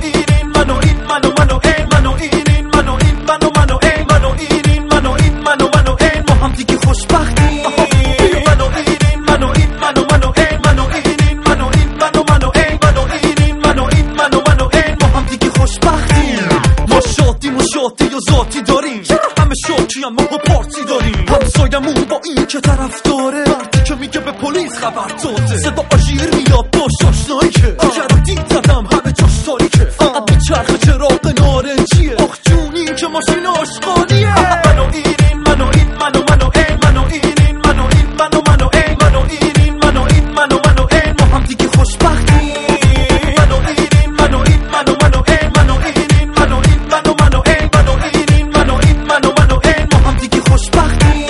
این منو این منو منو این منو این منو این منو منو این منو این منو این منو منو این ما هم دیگه خوشبختیم منو این منو این منو منو این منو این منو این منو منو این منو این منو این منو منو این ما هم دیگه خوشبختیم ما شادیم و شادی و ذاتی داریم همه شوکی هم ما پارتی داریم همسایمون با این که طرف داره مردی که میگه به پلیس خبر داده صدا آژیر میاد باش آشنایی که دید زدم همه جاش تاریکه فقط بیچرخ چراغ نارنجیه آخ جونی که ماشین آشغالیه منو این منو این منو منو این منو این منو این منو منو این منو این منو این منو منو این ما هم دیگه خوشبختیم منو این منو این منو منو این منو این منو این منو منو این منو این منو این منو منو این ما هم دیگه خوشبختیم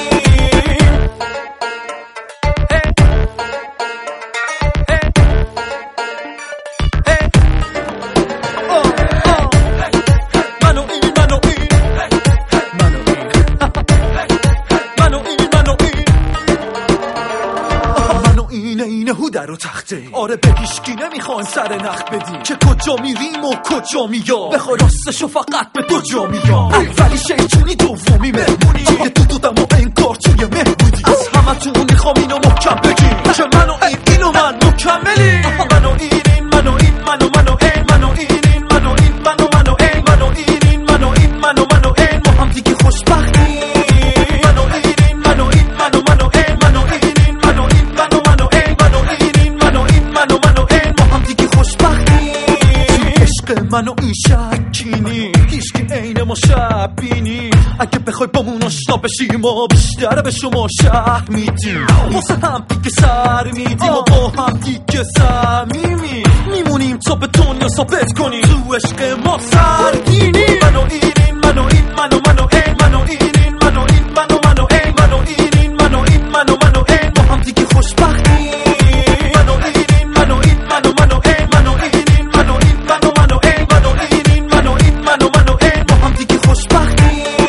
اینه هودر و تخته آره به هیشکی نمیخوایم سر نخ بدیم که کجا میریم و کجا میام بخوای راستشو فقط به دو جا میام اولی شیطونی دومی مهمونی توی دودم و انگار توی مهبودی از همه تون میخوام اینو محکم بگیم که منو اینو من مکملی منو این منو این منو منو این منو این منو این منو منو این منو این منو این منو منو این ما هم دیگه خوشبختیم منو این منو این منو منو این منو این منو این منو منو این منو این منو این منو منو این ما هم دیگه خوشبختیم عشق منو این شکینی هیچکی عین ما شبینی اگه بخوای با مون آشنا بشی ما بیشتر به شما شهر میدیم واسه هم دیگه سر میدیم و با هم دیگه صمیمی میمونیم تا به دنیا ثابت کنیم تو عشق ما سرگینی منو این منو این منو منو این منو این منو این منو منو این منو این منو این منو منو این ما هم دیگه خوشبختیم منو این منو این منو منو این منو این منو این منو منو این منو این منو این منو منو این ما هم دیگه خوشبختیم